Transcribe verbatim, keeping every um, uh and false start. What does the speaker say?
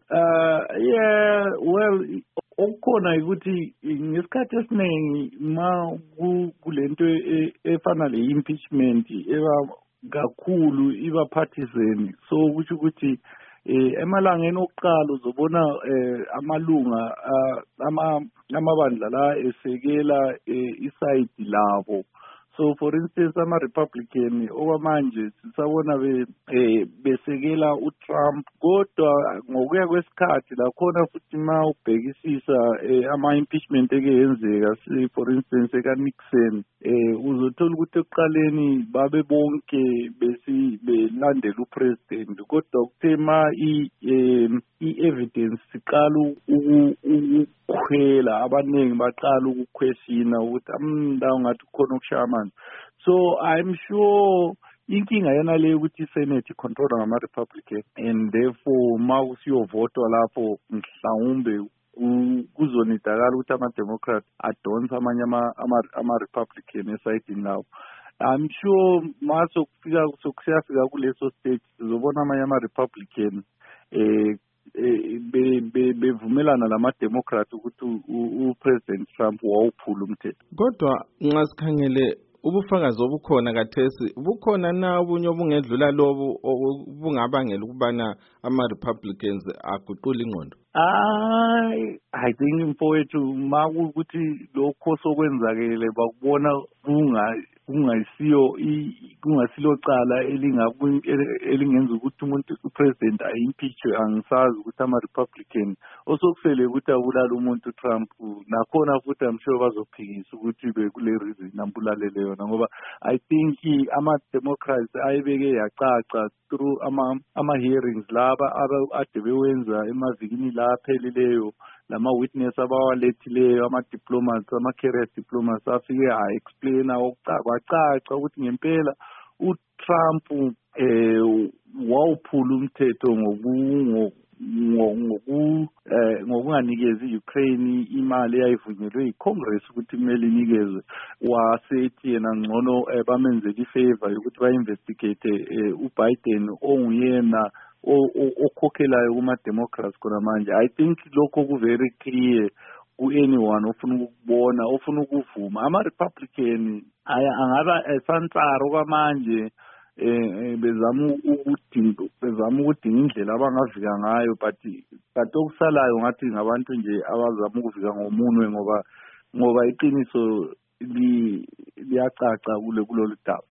Uh yeah, well, okukhona ukuthi ngesikhathi esiningi ma kulento efana le impeachment eba kakhulu iba partisan, so kusho ukuthi eh emalangeni okuqala uzobona eh amalunga ama amabandla la esekela iside labo. So for instance ama Republican okwamanje sisabona be besekela uTrump, kodwa ngokuya kwesikhathi la khona futhi ma ubhekisisa ama impeachment eke yenzeka for instance eka Nixon eh uzothola ukuthi ekuqaleni babe bonke besi belandela upresident, kodwa kuthema i i-evidence siqala ukukhwela, abaningi baqala ukuquestiona ukuthi amndawo ngathi khona ukushaman. So I'm sure inkinga yana le ukuthi iSenate icontrola ngama Republican, and therefore ma usiyovotwa lapho mhlawumbe kuzonidakala ukuthi ama Democrat adonsa amanye ama Republican esayidini lawo. I'm sure maso kufika sokusiyafika kuleso stage sizobona amanye ama Republican eh bevumelana lama Democrat ukuthi uPresident Trump wawuphula umthetho. Kodwa nxa sikhangele ubufakazi obukhona kathesi bukhona na obunye obungedlula lobu obungabangela ukubana ama Republicans aguqula ingqondo? I I think mfowethu makuthi lokho sokwenzakele bakubona kunga kungayisiyo kungasilo cala elingenza ukuthi umuntu upresident ayimpeachwe. Angisazi ukuthi ama Republican osokusele ukuthi abulala umuntu Trump nakhona futhi I'm sure bazophikisa ukuthi bekule reason nambulalele yona, ngoba I think ama Democrats ayibeke yacaca through ama ama hearings laba ade bewenza emavikini la phelileyo, lama witness abawalethileyo ama diplomats ama career diplomats afike a explain okucaca ukuthi ngempela uTrump eh wawuphula umthetho ngoku ngoku ngokunganikezi Ukraine imali eyayivunyelwe yiCongress ukuthi kumele inikezwe, wasethi yena ngcono bamenzele ifavor ukuthi ba-investigate uBiden onguyena okhokhelayo kuma Democrats kona manje. I think lokho ku very clear ku anyone ofuna ukubona ofuna ukuvuma. Ama Republican aya angaba esantsaro kwamanje eh bezama ukudinga bezama ukudinga indlela abangavika ngayo, but but okusalayo ngathi ngabantu nje abazama ukuvika ngomunwe, ngoba ngoba iqiniso liyacaca kule kulolu daba.